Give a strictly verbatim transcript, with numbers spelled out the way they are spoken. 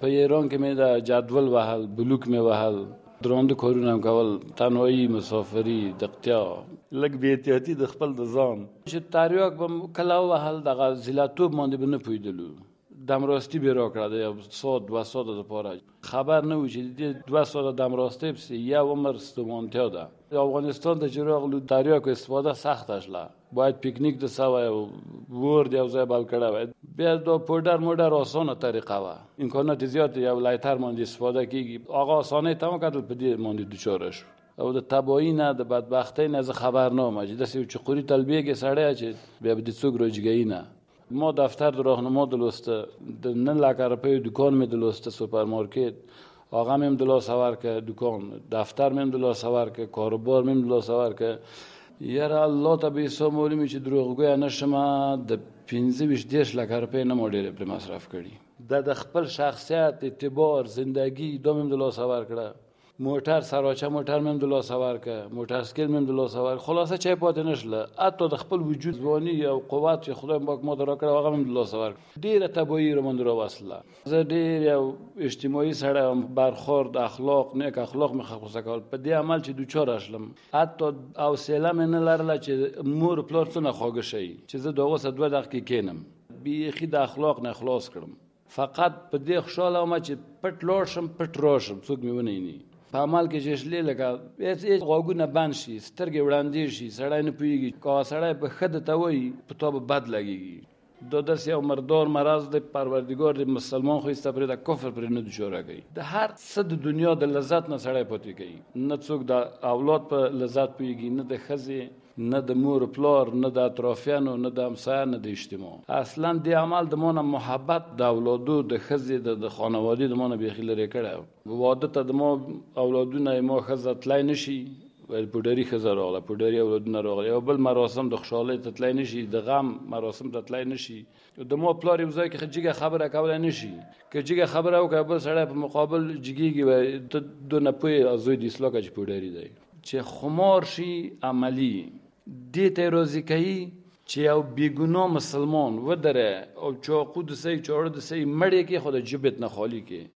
په ایران کې مې د جدول وهل، بلوک مې وهل، درانده کارونه هم کول، تنهایی، مسافري، دقتیا، لږ بې احتیاطي د خپل د ځان چې تریاک به کله ووهل دغه زیلاتوب باندې به نه پوهېدلو. دمراستی به را کړه د یو ساعت دوه ساعت دپاره خبر نه و چې د دوه ساعت دمراستۍ پسې یو عمر ستومانتیا ده. افغانستان ته چې راغلو تریاکو استفاده سخته شله، باید پیکنیک د سوی و ور د یو ځای بل کړی وای. بیا دا پودر مودر آسانه طریقه وه، امکانات زیات یو لایتر باندې استفاده کېږي. هغه آسانۍ ته وکتل په دې باندې دچاره شو او د تباهي نه د بدبختۍ نه زه خبر نه وم چې داسې چې قوري تلبیږي سړی چې بیا به د څوک راجګوي نه. ما دفتر د راهنما دلسته، د نه لکه روپیو دکان مې دلسته، سوپرمارکت هغه مې هم د لاسه ورکړه، دکان دفتر مې هم د لاسه ورکړه، کاروبار مې هم د لاسه ورکړه. یاره الله ته به حساب معلوم چې دروغګویه نه شمه، د پنځه ویشت دېرش لکه روپۍ نه ما ډېرې پرې مصرف کړي. دا د خپل شخصیت، اعتبار، زندگی دا مې هم د لاسه ورکړه. موټر سراچه موټر مې هم د لاسه ورکړه، موټر سکیل مې هم د لاسه ورکړه. خلاصه چای پاتې نه شله، حتی د خپل وجود ځواني او قوت چې خدای پاک ما ته راکړی هغه مې هم د لاسه ورکړه. ډېره تباهي راباندې راوستله. زه ډېر یو اجتماعي سړی وم، برخورد، اخلاق، نیک اخلاق مې خصوصا کول. په دې عمل چې دوچاره شلم، حتی حوصله مې نه لرله چې مور پلار څونه خواږه شي چې زه د هغو سره دوه دقیقې کښېنم. بیخي د اخلاق نه خلاص کړم. فقط په دې خوشحاله وم چې پټ لاړ شم پټ راشم، څوک مې ونه ویني. په عمل کې چې شلې لکه هېڅ غوږونه بند شي، سترګې وړاندې شي، سړی نه پوهېږي. که سړی په ښه درته وایي په تا به بد لګېږي. دا داسې یو مردار مرض دی، پروردګار د مسلمان خو ایسته پرې د کفر پرې نه دچاره کوي. د هر څه د دنیا د لذت نه سړی پاتې کوي. نه څوک د اولاد په لذت پوهېږي، نه د ښځې، نه د مور پلار، نه د اطرافیانو، نه د همسایه، نه د اجتماع. اصلا دې عمل د ما نه محبت د اولادو، د ښځې، د خانوادې د ما نه بیخي لرې کړی. واده ته د ما اولادونه ما ښځه تلی نه شي، پوډري ښځه راغله، پوډري اولادونه راغله. یو بل مراسم د خوشحالۍ ته تلی نه شي، د غم مراسم ته تلی نه شي. د ما پلار یو ځای کې جګه خبره کولی نه شي. که جګه خبره وکړه بل سړی په مقابل جګېږي وایي ته دونه پوهې زوی د اصلاح که چې پوډري دی. چې خمار شي عملي دې ته یې راضي کوي چې یو بېګناه مسلمان ودره او چاقو د سۍ چاړه د سۍ مړ یې کړي، خو د جبت نه خالي کړي.